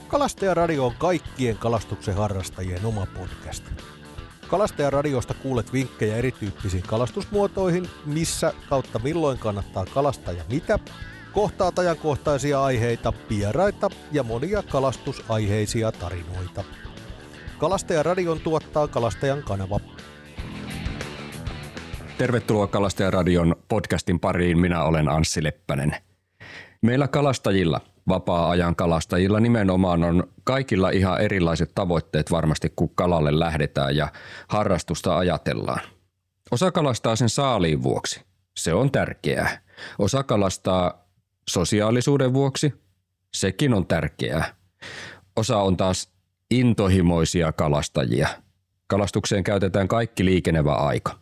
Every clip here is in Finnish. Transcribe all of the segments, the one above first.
Kalastajaradio on kaikkien kalastuksen harrastajien oma podcast. Kalastajaradiosta kuulet vinkkejä erityyppisiin kalastusmuotoihin, missä kautta milloin kannattaa kalastaa ja mitä, kohtaat ajankohtaisia aiheita, vieraita ja monia kalastusaiheisia tarinoita. Kalastajaradion tuottaa Kalastajan kanava. Tervetuloa Kalastajaradion podcastin pariin, minä olen Anssi Leppänen. Meillä kalastajilla, vapaa-ajan kalastajilla nimenomaan on kaikilla ihan erilaiset tavoitteet varmasti, kun kalalle lähdetään ja harrastusta ajatellaan. Osa kalastaa sen saaliin vuoksi, se on tärkeää. Osa kalastaa sosiaalisuuden vuoksi, sekin on tärkeää. Osa on taas intohimoisia kalastajia. Kalastukseen käytetään kaikki liikenevä aika.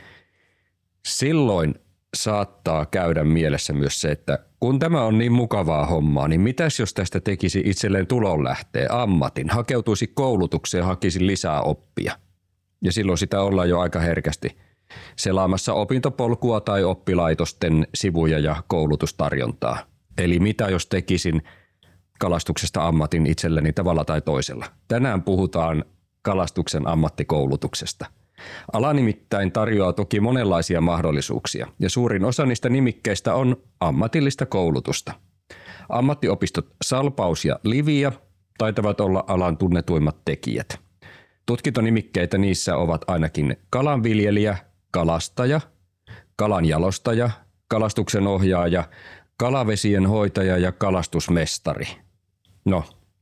Silloin saattaa käydä mielessä myös se, että kun tämä on niin mukavaa hommaa, niin mitäs jos tästä tekisi itselleen tulonlähteen, ammatin, hakeutuisi koulutukseen ja hakisi lisää oppia. Ja silloin sitä ollaan jo aika herkästi selaamassa opintopolkua tai oppilaitosten sivuja ja koulutustarjontaa. Eli mitä jos tekisin kalastuksesta ammatin itselleni tavalla tai toisella. Tänään puhutaan kalastuksen ammattikoulutuksesta. Ala nimittäin tarjoaa toki monenlaisia mahdollisuuksia ja suurin osa niistä nimikkeistä on ammatillista koulutusta. Ammattiopistot Salpaus ja Livia taitavat olla alan tunnetuimmat tekijät. Tutkintonimikkeitä niissä ovat ainakin kalanviljelijä, kalastaja, kalanjalostaja, kalastuksen ohjaaja, kalavesien hoitaja ja kalastusmestari. No,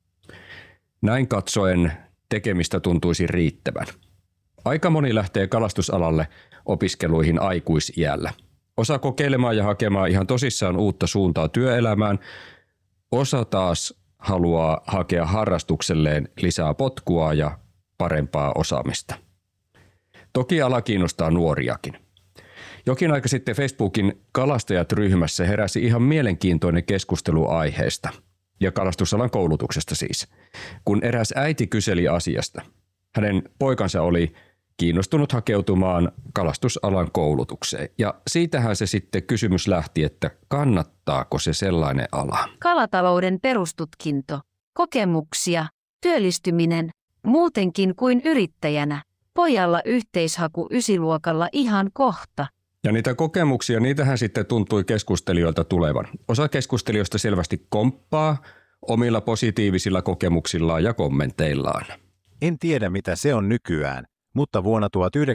näin katsoen tekemistä tuntuisi riittävän. Aika moni lähtee kalastusalalle opiskeluihin aikuisiällä. Osa kokeilemaan ja hakemaan ihan tosissaan uutta suuntaa työelämään. Osa taas haluaa hakea harrastukselleen lisää potkua ja parempaa osaamista. Toki ala kiinnostaa nuoriakin. Jokin aika sitten Facebookin kalastajat-ryhmässä heräsi ihan mielenkiintoinen keskustelu aiheesta ja kalastusalan koulutuksesta siis, kun eräs äiti kyseli asiasta. Hänen poikansa oli kiinnostunut hakeutumaan kalastusalan koulutukseen ja siitähän se sitten kysymys lähti, että kannattaako se sellainen ala. Kalatalouden perustutkinto, kokemuksia, työllistyminen, muutenkin kuin yrittäjänä. Pojalla yhteishaku 9-luokalla ihan kohta. Ja niitä kokemuksia, niitähän sitten tuntui keskustelijoilta tulevan. Osa keskustelijoista selvästi komppaa omilla positiivisilla kokemuksillaan ja kommenteillaan. En tiedä mitä se on nykyään, mutta vuonna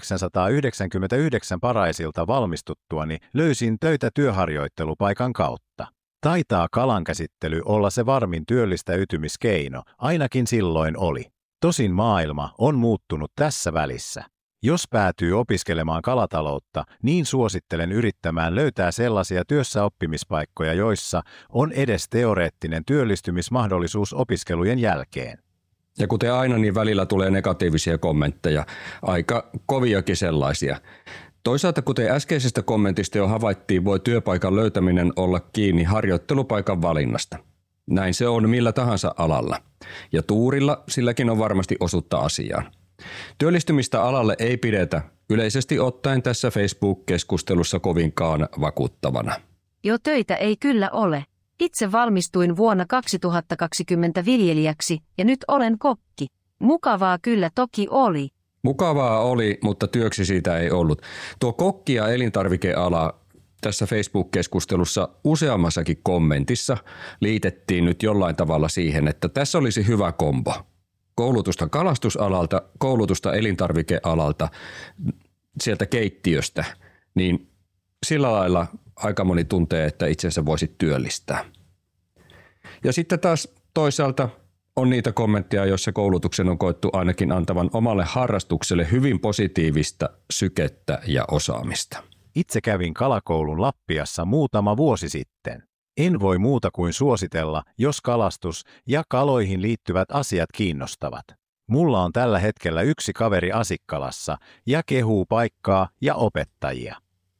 1999 Paraisilta valmistuttuani löysin töitä työharjoittelupaikan kautta. Taitaa kalankäsittely olla se varmin työllistäytymiskeino, ainakin silloin oli. Tosin maailma on muuttunut tässä välissä. Jos päätyy opiskelemaan kalataloutta, niin suosittelen yrittämään löytää sellaisia työssäoppimispaikkoja, joissa on edes teoreettinen työllistymismahdollisuus opiskelujen jälkeen. Ja kuten aina, niin välillä tulee negatiivisia kommentteja, aika koviakin sellaisia. Toisaalta, kuten äskeisestä kommentista jo havaittiin, voi työpaikan löytäminen olla kiinni harjoittelupaikan valinnasta. Näin se on millä tahansa alalla. Ja tuurilla silläkin on varmasti osuutta asiaan. Työllistymistä alalle ei pidetä yleisesti ottaen tässä Facebook-keskustelussa kovinkaan vakuuttavana. Jo töitä ei kyllä ole. Itse valmistuin vuonna 2020 viljelijäksi ja nyt olen kokki. Mukavaa kyllä toki oli. Mukavaa oli, mutta työksi siitä ei ollut. Tuo kokki- ja elintarvikeala tässä Facebook-keskustelussa useammassakin kommentissa liitettiin nyt jollain tavalla siihen, että tässä olisi hyvä kombo. Koulutusta kalastusalalta, koulutusta elintarvikealalta, sieltä keittiöstä, niin sillä lailla aika moni tuntee, että itsensä voisi työllistää. Ja sitten taas toisaalta on niitä kommentteja, joissa koulutuksen on koettu ainakin antavan omalle harrastukselle hyvin positiivista sykettä ja osaamista. Itse kävin kalakoulun Lappiassa muutama vuosi sitten. En voi muuta kuin suositella, jos kalastus ja kaloihin liittyvät asiat kiinnostavat. Mulla on tällä hetkellä yksi kaveri Asikkalassa ja kehuu paikkaa ja opettajia.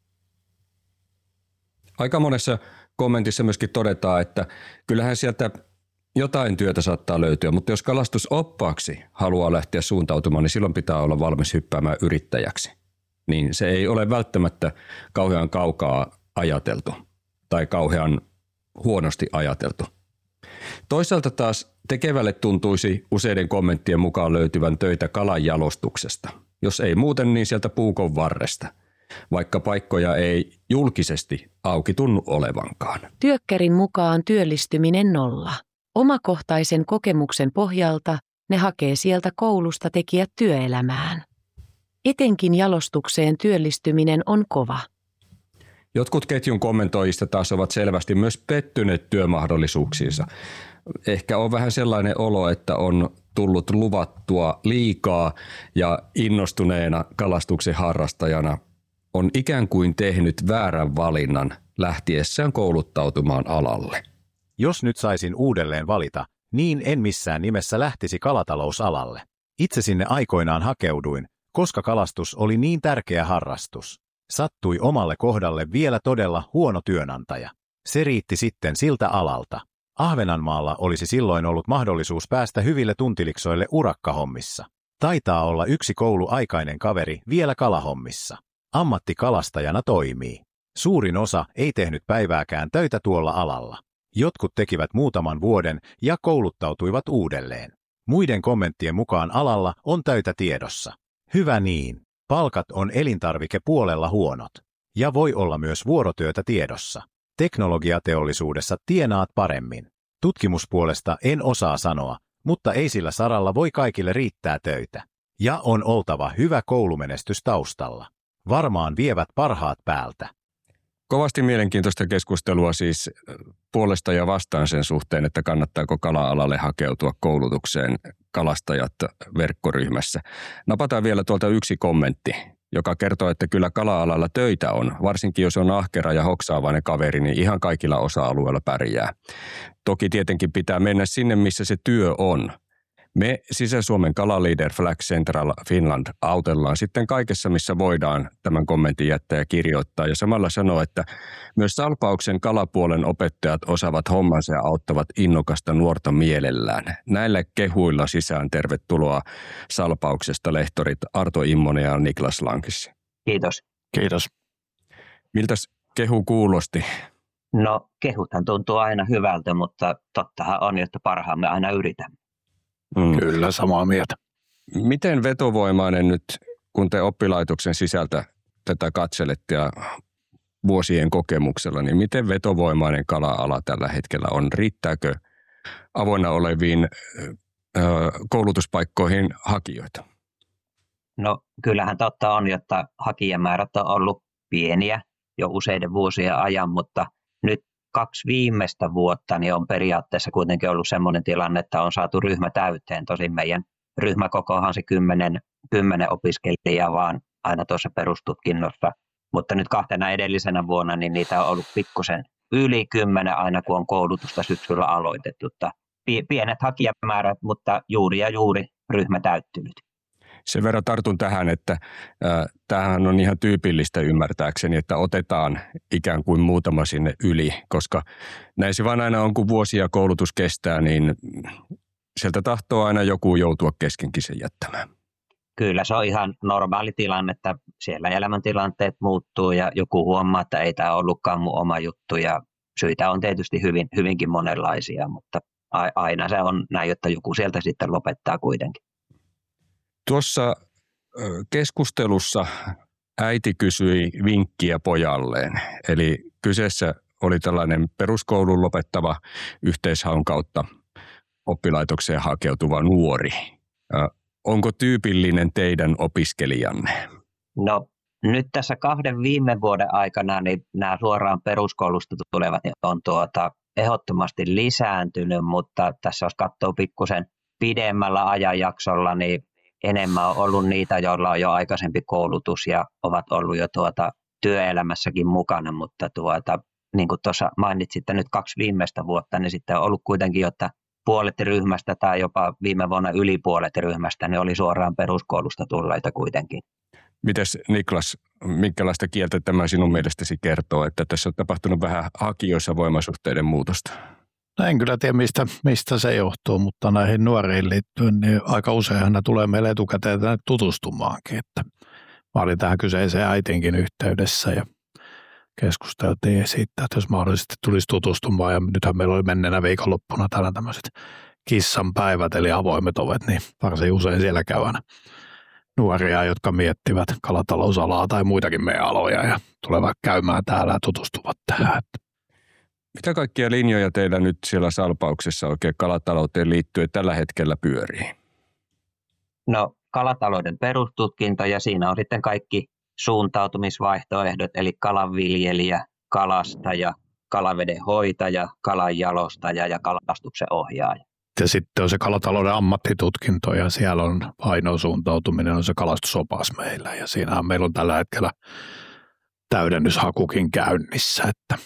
Aika monessa kommentissa myöskin todetaan, että kyllähän sieltä jotain työtä saattaa löytyä, mutta jos kalastusoppaaksi haluaa lähteä suuntautumaan, niin silloin pitää olla valmis hyppäämään yrittäjäksi. Niin se ei ole välttämättä kauhean kaukaa ajateltu tai kauhean huonosti ajateltu. Toisaalta taas tekevälle tuntuisi useiden kommenttien mukaan löytyvän töitä kalan jalostuksesta. Jos ei muuten, niin sieltä puukon varresta, vaikka paikkoja ei julkisesti auki tunnu olevankaan. Työkkärin mukaan työllistyminen 0. Omakohtaisen kokemuksen pohjalta ne hakee sieltä koulusta tekijät työelämään. Etenkin jalostukseen työllistyminen on kova. Jotkut ketjun kommentoijista taas ovat selvästi myös pettyneet työmahdollisuuksiinsa. Ehkä on vähän sellainen olo, että on tullut luvattua liikaa ja innostuneena kalastuksen harrastajana on ikään kuin tehnyt väärän valinnan lähtiessään kouluttautumaan alalle. Jos nyt saisin uudelleen valita, niin en missään nimessä lähtisi kalatalousalalle. Itse sinne aikoinaan hakeuduin, koska kalastus oli niin tärkeä harrastus. Sattui omalle kohdalle vielä todella huono työnantaja. Se riitti sitten siltä alalta. Ahvenanmaalla olisi silloin ollut mahdollisuus päästä hyville tuntiliksoille urakkahommissa. Taitaa olla yksi kouluaikainen kaveri vielä kalahommissa. Ammattikalastajana toimii. Suurin osa ei tehnyt päivääkään töitä tuolla alalla. Jotkut tekivät muutaman vuoden ja kouluttautuivat uudelleen. Muiden kommenttien mukaan alalla on töitä tiedossa. Hyvä niin. Palkat on elintarvikepuolella huonot. Ja voi olla myös vuorotyötä tiedossa. Teknologiateollisuudessa tienaat paremmin. Tutkimuspuolesta en osaa sanoa, mutta ei sillä saralla voi kaikille riittää töitä. Ja on oltava hyvä koulumenestys taustalla. Varmaan vievät parhaat päältä. Kovasti mielenkiintoista keskustelua siis puolesta ja vastaan sen suhteen, että kannattaako kala-alalle hakeutua koulutukseen kalastajat verkkoryhmässä. Napataan vielä tuolta yksi kommentti, joka kertoo, että kyllä kala-alalla töitä on. Varsinkin jos on ahkera ja hoksaavainen kaveri, niin ihan kaikilla osa-alueilla pärjää. Toki tietenkin pitää mennä sinne, missä se työ on. Me Sisä-Suomen Kalaliider Flag Central Finland autellaan sitten kaikessa, missä voidaan tämän kommentin jättää ja kirjoittaa. Ja samalla sanoa, että myös salpauksen kalapuolen opettajat osaavat hommansa ja auttavat innokasta nuorta mielellään. Näillä kehuilla sisään tervetuloa salpauksesta lehtorit Arto Immonen ja Niklas Lankis. Kiitos. Kiitos. Miltäs kehu kuulosti? No kehuthan tuntuu aina hyvältä, mutta tottahan on, että parhaamme aina yritämme. Kyllä, samaa mieltä. Miten vetovoimainen nyt, kun te oppilaitoksen sisältä tätä katselette ja vuosien kokemuksella, niin miten vetovoimainen kala-ala tällä hetkellä on? Riittääkö avoinna oleviin koulutuspaikkoihin hakijoita? No kyllähän totta on, että hakijamäärät on ollut pieniä jo useiden vuosien ajan, mutta nyt 2 viimeistä vuotta niin on periaatteessa kuitenkin ollut sellainen tilanne, että on saatu ryhmä täyteen. Tosin meidän ryhmäkokohan se 10 opiskelijaa vaan aina tuossa perustutkinnossa. Mutta nyt 2 edellisenä vuonna niin niitä on ollut pikkusen yli 10 aina kun on koulutusta syksyllä aloitettu. Pienet hakijamäärät, mutta juuri ryhmä täyttynyt. Sen verran tartun tähän, että tämähän on ihan tyypillistä ymmärtääkseni, että otetaan ikään kuin muutama sinne yli, koska näin se vaan aina on, kun vuosia koulutus kestää, niin sieltä tahtoo aina joku joutua keskenkin sen jättämään. Kyllä se on ihan normaali tilanne, että siellä elämäntilanteet muuttuu ja joku huomaa, että ei tämä ollutkaan mun oma juttu ja syitä on tietysti hyvinkin monenlaisia, mutta aina se on näin, että joku sieltä sitten lopettaa kuitenkin. Tuossa keskustelussa äiti kysyi vinkkiä pojalleen, eli kyseessä oli tällainen peruskoulun lopettava yhteishaun kautta oppilaitokseen hakeutuva nuori. Onko tyypillinen teidän opiskelijanne? No nyt tässä 2 viime vuoden aikana niin nämä suoraan peruskoulusta tulevat on ehdottomasti lisääntynyt, mutta tässä jos katsoo pikkusen pidemmällä ajanjaksolla, niin enemmän on ollut niitä, joilla on jo aikaisempi koulutus ja ovat ollut jo työelämässäkin mukana, mutta niin kuin tuossa mainitsitte nyt 2 viimeistä vuotta, niin sitten on ollut kuitenkin, että puolet ryhmästä tai jopa viime vuonna yli puolet ryhmästä, niin oli suoraan peruskoulusta tulleita kuitenkin. Mites Niklas, minkälaista kieltä tämä sinun mielestäsi kertoo, että tässä on tapahtunut vähän hakijoissa voimasuhteiden muutosta? No en kyllä tiedä, mistä se johtuu, mutta näihin nuoriin liittyen, niin aika useinhan ne tulee meille etukäteen tänne tutustumaankin. Että mä olin tähän kyseiseen äitinkin yhteydessä ja keskusteltiin siitä, että jos mahdollisesti tulisi tutustumaan, ja nythän meillä oli menneenä viikonloppuna täällä tämmöiset kissan päivät, eli avoimet ovet, niin varsin usein siellä käydään nuoria, jotka miettivät kalatalousalaa tai muitakin meidän aloja ja tulevat käymään täällä ja tutustuvat tähän. Mitä kaikkia linjoja teillä nyt siellä Salpauksessa oikein kalatalouteen liittyen tällä hetkellä pyörii? No kalatalouden perustutkinto ja siinä on sitten kaikki suuntautumisvaihtoehdot, eli kalanviljelijä, kalastaja, kalaveden hoitaja, kalanjalostaja ja kalastuksen ohjaaja. Ja sitten on se kalatalouden ammattitutkinto ja siellä on ainoa suuntautuminen on se kalastusopas meillä ja siinähän meillä on tällä hetkellä täydennyshakukin käynnissä,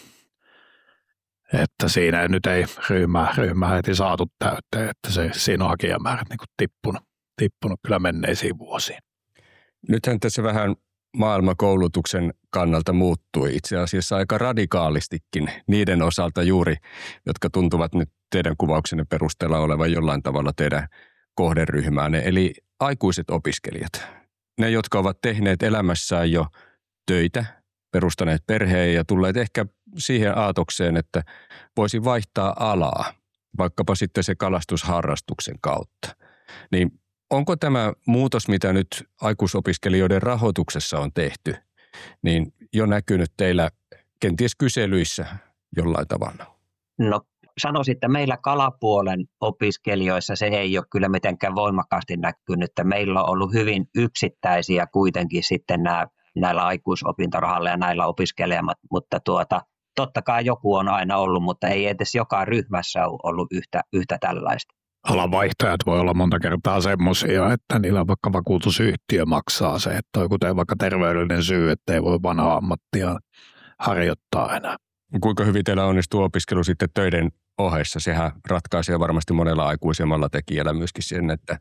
että siinä nyt ei ryhmää heti saatu täyteen, että siinä on hakijamäärät niin tippunut kyllä menneisiin vuosiin. Nythän tässä vähän maailma koulutuksen kannalta muuttui itse asiassa aika radikaalistikin niiden osalta juuri, jotka tuntuvat nyt teidän kuvauksenne perusteella olevan jollain tavalla teidän kohderyhmäänne, eli aikuiset opiskelijat. Ne, jotka ovat tehneet elämässään jo töitä, perustaneet perheen ja tulleet ehkä siihen aatokseen, että voisi vaihtaa alaa, vaikkapa sitten se kalastusharrastuksen kautta. Niin onko tämä muutos, mitä nyt aikuisopiskelijoiden rahoituksessa on tehty, niin jo näkynyt teillä kenties kyselyissä jollain tavalla? No sanoisin, että meillä kalapuolen opiskelijoissa se ei ole kyllä mitenkään voimakkaasti näkynyt. Että meillä on ollut hyvin yksittäisiä kuitenkin sitten näillä aikuisopintorahalla ja näillä opiskelemat, mutta totta kai joku on aina ollut, mutta ei edes joka ryhmässä ole ollut yhtä tällaista. Alanvaihtajat voi olla monta kertaa semmoisia, että niillä vaikka vakuutusyhtiö maksaa se, että on kuten vaikka terveydellinen syy, että ei voi vanhaa ammattia harjoittaa enää. Kuinka hyvin teillä onnistuu opiskelu sitten töiden ohessa? Sehän ratkaisee varmasti monella aikuisemmalla tekijällä myöskin sen, että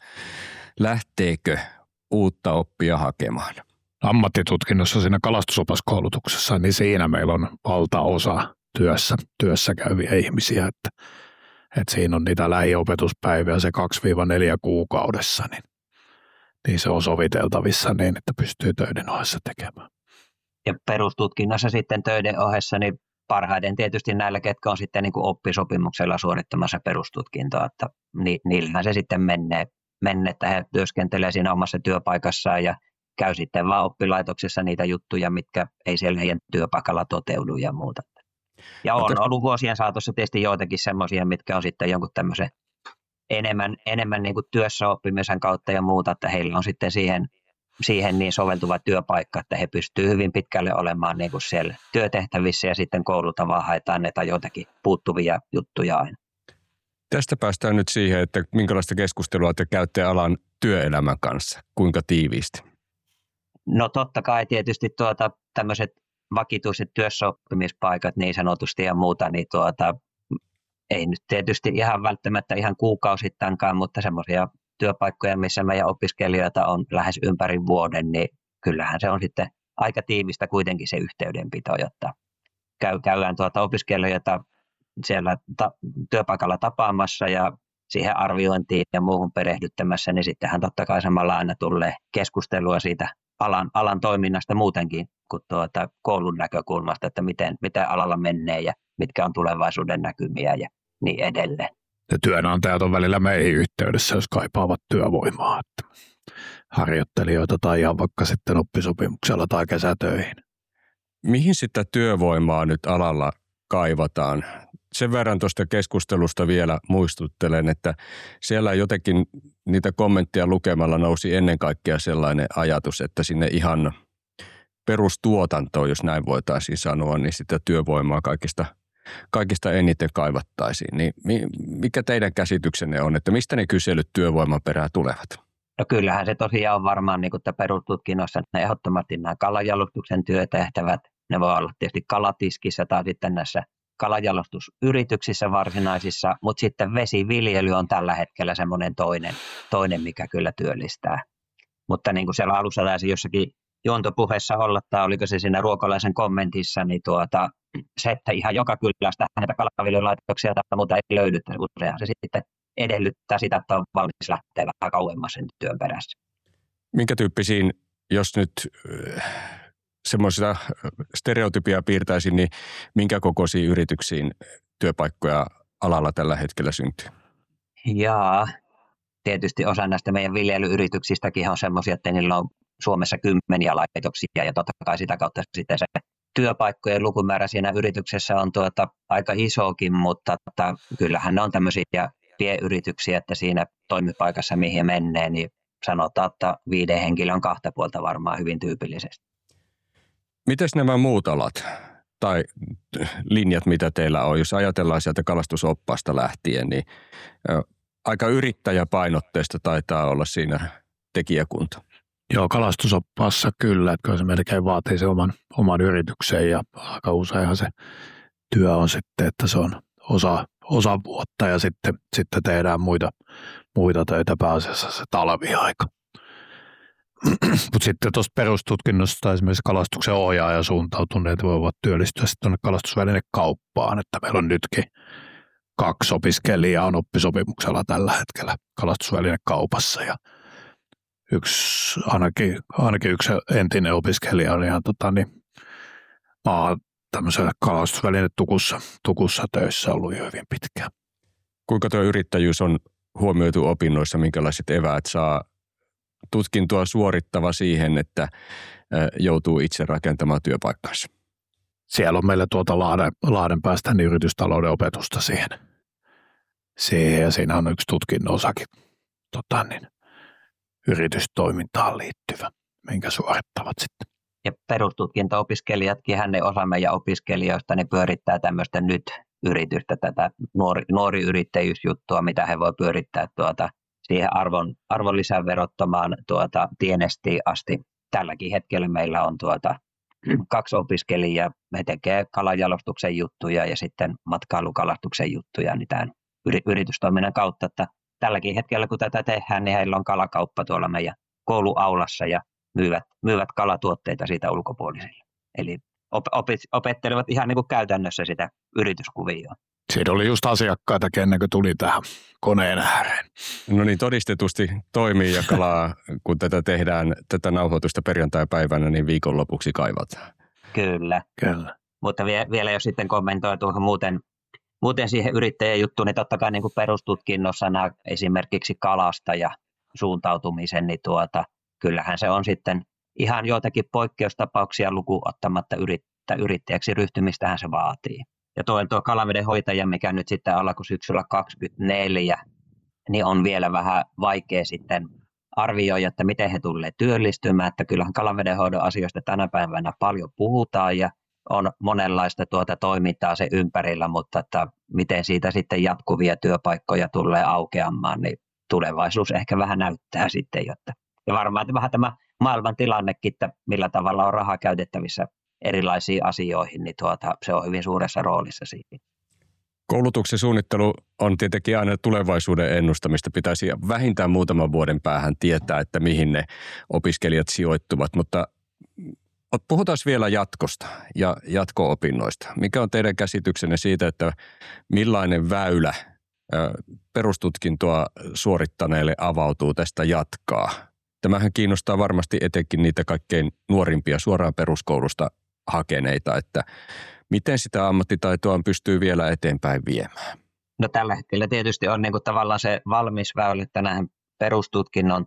lähteekö uutta oppia hakemaan. Ammattitutkinnossa siinä kalastusopaskoulutuksessa, niin siinä meillä on valtaosa työssä käyviä ihmisiä, että siinä on niitä lähiopetuspäiviä se 2-4 kuukaudessa, niin se on soviteltavissa niin, että pystyy töiden ohessa tekemään. Ja perustutkinnossa sitten töiden ohessa, niin parhaiten tietysti näillä, ketkä on sitten niin kuin oppisopimuksella suorittamassa perustutkintoa, että niillähän se sitten menee, että he työskentelee siinä omassa työpaikassaan ja käy sitten vaan oppilaitoksessa niitä juttuja, mitkä ei siellä heidän työpaikalla toteudu ja muuta. Ja on ollut vuosien saatossa tietysti joitakin semmoisia, mitkä on sitten jonkun tämmöisen enemmän niin kuin työssä oppimisen kautta ja muuta, että heillä on sitten siihen niin soveltuva työpaikka, että he pystyvät hyvin pitkälle olemaan niin kuin siellä työtehtävissä ja sitten koululta vaan haetaan näitä joitakin puuttuvia juttuja aina. Tästä päästään nyt siihen, että minkälaista keskustelua te käytte alan työelämän kanssa, kuinka tiiviisti? No totta kai tietysti tämmöiset vakituiset työssäoppimispaikat niin sanotusti ja muuta, niin ei nyt tietysti ihan välttämättä ihan kuukausittainkaan, mutta semmoisia työpaikkoja, missä meidän opiskelijoita on lähes ympäri vuoden, niin kyllähän se on sitten aika tiivistä kuitenkin se yhteydenpito, jotta käydään opiskelijoita siellä työpaikalla tapaamassa ja siihen arviointiin ja muuhun perehdyttämässä, niin sittenhän totta kai samalla aina tulee keskustelua siitä alan toiminnasta muutenkin kuin koulun näkökulmasta, että miten alalla menee ja mitkä on tulevaisuuden näkymiä ja niin edelleen. Ja työnantajat on välillä meihin yhteydessä, jos kaipaavat työvoimaa, että harjoittelijoita tai ihan vaikka sitten oppisopimuksella tai kesätöihin. Mihin sitä työvoimaa nyt alalla kaivataan? Sen verran tuosta keskustelusta vielä muistuttelen, että siellä jotenkin niitä kommentteja lukemalla nousi ennen kaikkea sellainen ajatus, että sinne ihan perustuotantoon, jos näin voitaisiin sanoa, niin sitä työvoimaa kaikista eniten kaivattaisiin. Niin mikä teidän käsityksenne on, että mistä ne kyselyt työvoiman perään tulevat? No kyllähän se tosiaan on varmaan niin kuin perustutkinnossa ehdottomasti nämä kalanjalostuksen työtehtävät. Ne voi olla tietysti kalatiskissä tai sitten näissä kalanjalostusyrityksissä varsinaisissa, mutta sitten vesiviljely on tällä hetkellä semmoinen toinen, mikä kyllä työllistää. Mutta niin kuin siellä alussa taisi jossakin juontopuheessa olla, tai oliko se siinä Ruokolaisen kommentissa, niin se, että ihan joka kylästä näitä kalaviljelylaitoksia tai muuta ei löydy, useinhan se sitten edellyttää sitä, että on valmis lähteä vähän kauemmas sen työn perässä. Minkä tyyppisiin, jos nyt semmoisia stereotypia piirtäisin, niin minkä kokoisiin yrityksiin työpaikkoja alalla tällä hetkellä syntyy? Jaa, tietysti osa näistä meidän viljelyyrityksistäkin on semmoisia, että niillä on Suomessa kymmeniä laitoksia ja totta kai sitä kautta sitten se työpaikkojen lukumäärä siinä yrityksessä on aika isokin, mutta kyllähän ne on tämmöisiä pienyrityksiä, että siinä toimipaikassa mihin menee, niin sanotaan, että 5 henkilön 2 puolta varmaan hyvin tyypillisesti. Mites nämä muut alat tai linjat, mitä teillä on? Jos ajatellaan sieltä kalastusoppaasta lähtien, niin aika yrittäjäpainotteista taitaa olla siinä tekijäkunta. Joo, kalastusoppaassa kyllä, että se melkein vaatii se oman yrityksen ja aika useinhan se työ on sitten, että se on osa vuotta ja sitten tehdään muita töitä pääasiassa se talviaika. Mutta sitten tuosta perustutkinnosta esimerkiksi kalastuksen ohjaaja suuntautuneet voivat työllistyä sitten tuonne kalastusvälinekauppaan, että meillä on nytkin 2 opiskelijaa on oppisopimuksella tällä hetkellä kalastusvälinekaupassa ja ainakin yksi entinen opiskelija on ihan tämmöisellä kalastusvälinetukussa töissä ollut jo hyvin pitkään. Kuinka tuo yrittäjyys on huomioitu opinnoissa, minkälaiset eväät saa tutkintoa suorittava siihen, että joutuu itse rakentamaan työpaikkansa? Siellä on meillä Lahden päästä niin yritystalouden opetusta siihen ja siinä on yksi tutkinnon osakin yritystoimintaan liittyvä, minkä suorittavat sitten. Ja perustutkinto-opiskelijatkin, ne osa meidän opiskelijoista, ne pyörittää tämmöistä nyt-yritystä, tätä nuori yrittäjyysjuttua, mitä he voi pyörittää siihen arvonlisäverottomaan tienestiin asti. Tälläkin hetkellä meillä on 2 opiskelijaa, he tekee kalanjalostuksen juttuja ja sitten matkailukalastuksen juttuja niin tämän yritystoiminnan kautta, että tälläkin hetkellä, kun tätä tehdään, niin heillä on kalakauppa tuolla meidän kouluaulassa ja myyvät kalatuotteita siitä ulkopuolisille. Eli opettelevat ihan niin kuin käytännössä sitä yrityskuvioa. Siinä oli just asiakkaita, ennen kuin tuli tähän koneen ääreen. No niin, todistetusti toimii ja kalaa, kun tätä tehdään, tätä nauhoitusta perjantai-päivänä, niin viikonlopuksi kaivataan. Kyllä. Mutta vielä jos sitten kommentoi tuohon muuten siihen yrittäjän juttuun, niin totta kai niin kuin perustutkinnossa nämä esimerkiksi kalasta ja suuntautumisen, niin kyllähän se on sitten ihan joitakin poikkeustapauksia lukuun ottamatta yrittäjäksi ryhtymistähän se vaatii. Ja tuo kalaveden hoitaja, mikä nyt sitten alkusyksyllä 2024, niin on vielä vähän vaikea sitten arvioida, että miten he tulee työllistymään, että kyllähän kalavedenhoidon asioista tänä päivänä paljon puhutaan ja on monenlaista toimintaa sen ympärillä, mutta että miten siitä sitten jatkuvia työpaikkoja tulee aukeamaan, niin tulevaisuus ehkä vähän näyttää sitten, jotta ja varmaan vähän tämä maailman tilannekin, että millä tavalla on rahaa käytettävissä erilaisiin asioihin, niin se on hyvin suuressa roolissa siinä. Koulutuksen suunnittelu on tietenkin aina tulevaisuuden ennustamista. Pitäisi vähintään muutaman vuoden päähän tietää, että mihin ne opiskelijat sijoittuvat, mutta puhutaan vielä jatkosta ja jatko-opinnoista. Mikä on teidän käsityksenne siitä, että millainen väylä perustutkintoa suorittaneille avautuu tästä jatkaa? Tämähän kiinnostaa varmasti etenkin niitä kaikkein nuorimpia suoraan peruskoulusta hakeneita, että miten sitä ammattitaitoa pystyy vielä eteenpäin viemään? No tällä hetkellä tietysti on niin kuin tavallaan se valmis väylä, että näihin perustutkinnon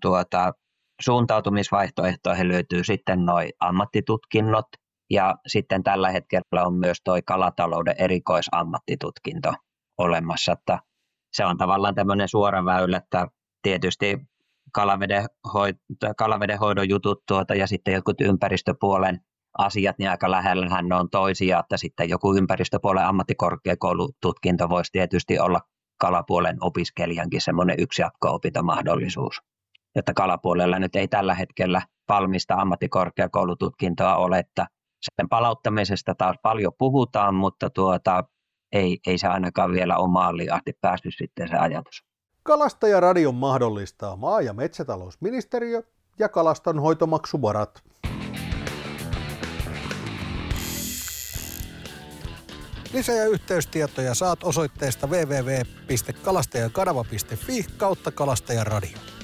suuntautumisvaihtoehtoihin löytyy sitten nuo ammattitutkinnot ja sitten tällä hetkellä on myös tuo kalatalouden erikoisammattitutkinto olemassa, että se on tavallaan tämmöinen suora väylä, että tietysti kalavedenhoidon jutut ja sitten jotkut ympäristöpuolen asiat, niin aika lähellähän ne on toisia, että sitten joku ympäristöpuolen ammattikorkeakoulututkinto voisi tietysti olla kalapuolen opiskelijankin semmoinen yksi jatko-opintomahdollisuus. Jotta kalapuolella nyt ei tällä hetkellä valmista ammattikorkeakoulututkintoa ole, että sen palauttamisesta taas paljon puhutaan, mutta ei se ainakaan vielä ole maaliin asti päässyt sitten se ajatus. Kalastajaradion mahdollistaa maa- ja metsätalousministeriö ja kalastonhoitomaksuvarat. Lisä- ja yhteystietoja saat osoitteesta www.kalastajakanava.fi/kalastajaradio.